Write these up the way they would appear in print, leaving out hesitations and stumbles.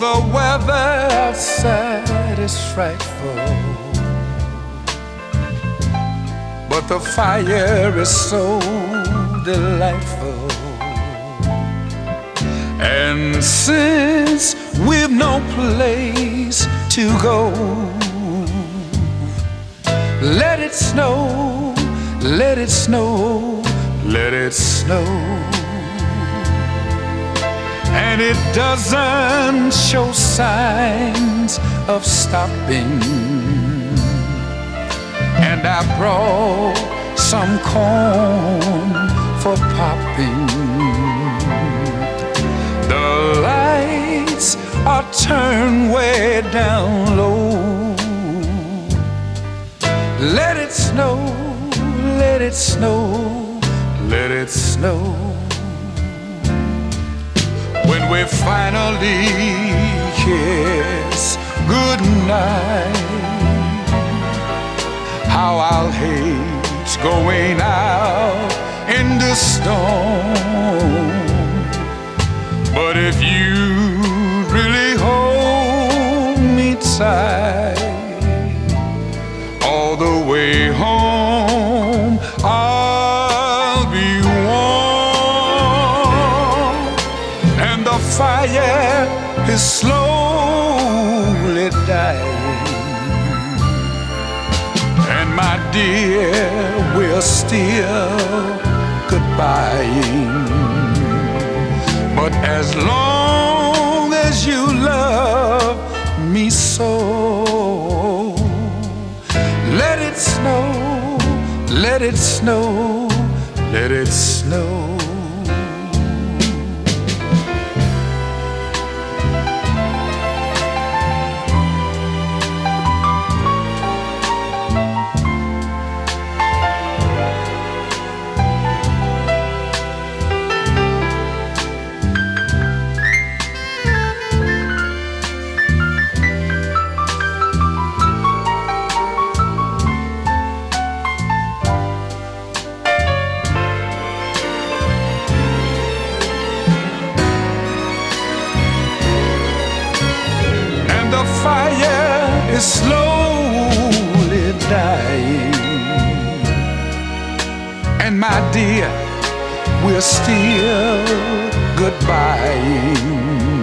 the weather outside is frightful, but the fire is so delightful. And since we've no place to go, let it snow, let it snow, let it snow. And it doesn't show signs of stopping. And I brought some corn for popping. The lights are turned way down low. Let it snow, let it snow, let it snow. When we finally kiss goodnight, how I'll hate going out in the storm. But if you really hold me tight all the way home, I'll be warm. And the fire is slowly dying, and my dear, we're still goodbying. But as long as you love me so, let it snow, let it snow, let it snow. The fire is slowly dying, and my dear, we're still goodbying.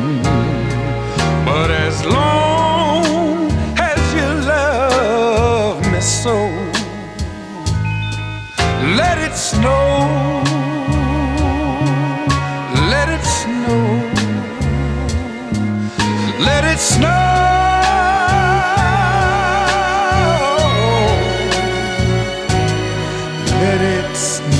But as long as you love me so, let it snow, let it snow, let it snow. Let it snow.